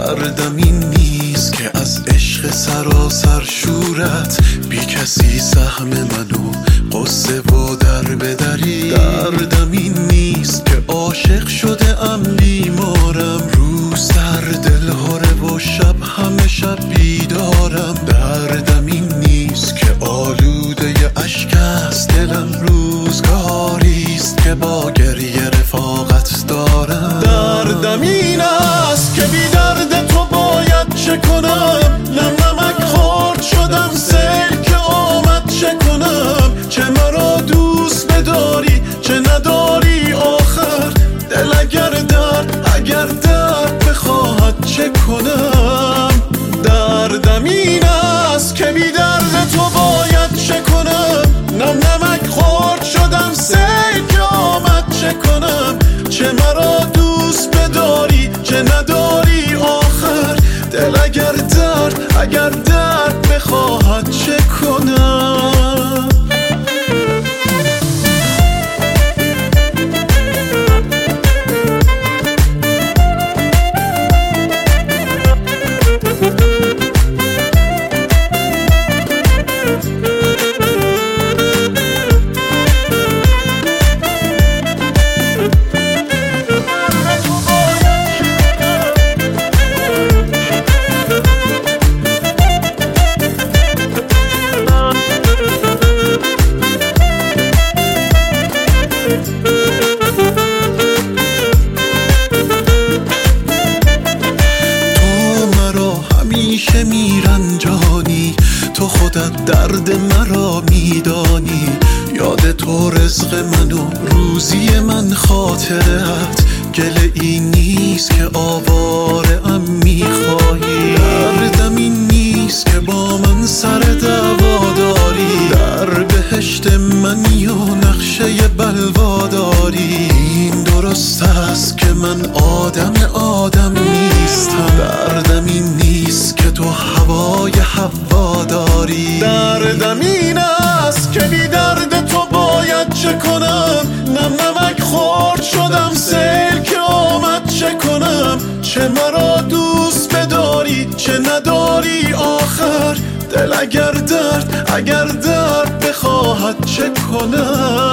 دردم این نیست که از عشق سراسر شورت بی کسی سهم منو قصه و در بدری. دردم این نیست که عاشق شده ام بیمارم، روز در دل هره و شب همه شب بیدارم. دردم این نیست که آلوده اشک است دلم، روزگاریست که با گریه رفاقت دارم. دردم این است که بی درد تو باید چه کنم، نم نمک خورد شدم سیل که آمد چه کنم. چه مرا دوست بداری چه نداری آخر، دل اگر درد بخواهد چه کنم. دردم این است که بی درد تو باید چه کنم، نم نمک خورد شدم سیل که آمد چه کنم. چه مرا دوست بداری چه نداری آخر، دل اگر درد بخواهد چه کنم. همیشه میرنجانی، تو خودت درد مرا میدانی. یاد تو رزق منو روزی من خاطرت، گله این نیست که آواره ام میخواهی. دردم این نیست که با من سر دعوا داری، در بهشت منی و نقشه بلوا داری. این درست است که من آدم نیستم، دردم این نیست که تو هوای حوا داری. دردم این است که بی درد تو باید چه کنم، نم نمک خورد شدم سیل که آمد چه کنم. چه مرا دوست بداری چه نداری آخر، دل اگر درد بخواهد چه کنم.